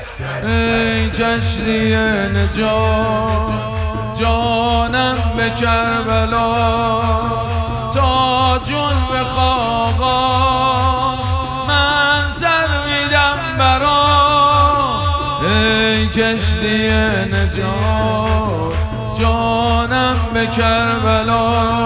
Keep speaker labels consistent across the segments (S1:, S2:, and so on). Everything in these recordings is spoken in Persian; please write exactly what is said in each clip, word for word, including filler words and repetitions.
S1: ای کشتی نجات جانم به کربلا تا جنب خاقان من سر میدم برا. ای کشتی نجات جانم به کربلا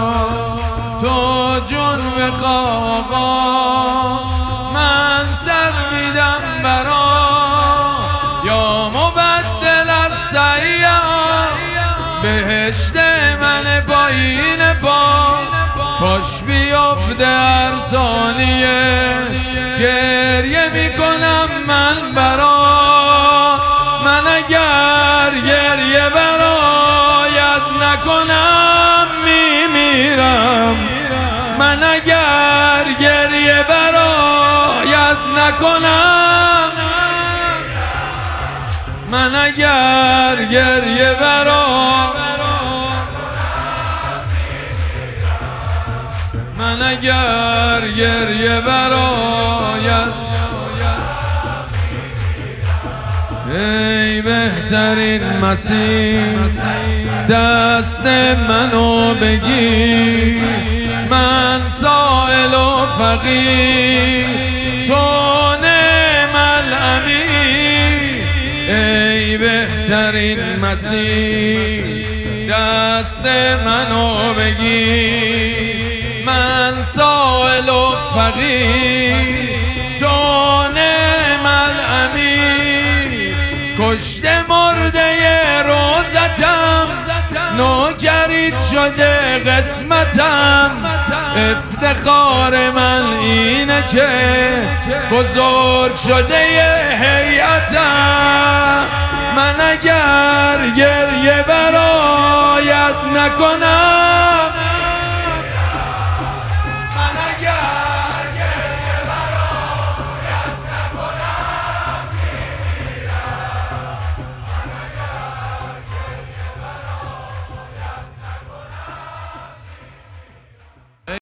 S1: تا جنب خاقان من سر میدم برا. یا مبدل از سیار بهشت من پایین پا پاش بیافته هر ثانیه گریه میکنم من برا. من اگر گریه برایت نکنم میمیرم. من اگر گریه برایت نکنم من اگر گریه برا من اگر گریه برایت. ای بهترین مسیح دست منو بگیر من سائل و فقیر تو نعم الامیر. ای بهترین مسیح دست منو بگیر من سائل و فقیر تو نعم الامیر. کشته مرده روزتم نوگرید شده قسمتم. افتخار من اینه که بزرگ شده هیئتم. من اگر گریه برایت نکنم